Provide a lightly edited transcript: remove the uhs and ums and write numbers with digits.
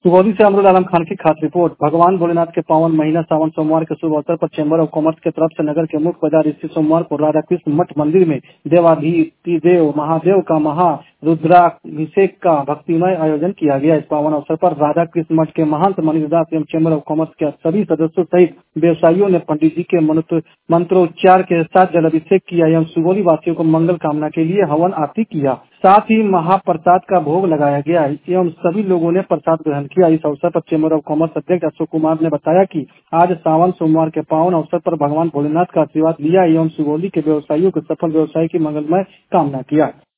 सुगौली से अमरुल आलम खान की खास रिपोर्ट। भगवान भोलेनाथ के पावन महीना सावन सोमवार के शुभ अवसर पर चैम्बर ऑफ कॉमर्स के तरफ से नगर के मुख्य बाजार स्थित सोमवार को राधा कृष्ण मठ मंदिर में देवाधिदेव महादेव का महारुद्राभिषेक का भक्तिमय आयोजन किया गया। इस पावन अवसर पर राधा कृष्ण मठ के महंत मनीष दास एवं चैम्बर ऑफ कॉमर्स के सभी सदस्यों सहित व्यवसायियों ने पंडित जी के मंत्रोच्चार के साथ जलाभिषेक किया एवं सुगौली वासियों को मंगल कामना के लिए हवन आरती किया। साथ ही महाप्रसाद का भोग लगाया गया एवं सभी लोगों ने प्रसाद ग्रहण किया। इस अवसर पर चैम्बर ऑफ कॉमर्स अध्यक्ष अशोक कुमार ने बताया कि आज सावन सोमवार के पावन अवसर पर भगवान भोलेनाथ का आशीर्वाद लिया एवं सुगौली के व्यवसायियों के सफल व्यवसाय की मंगलमय कामना किया।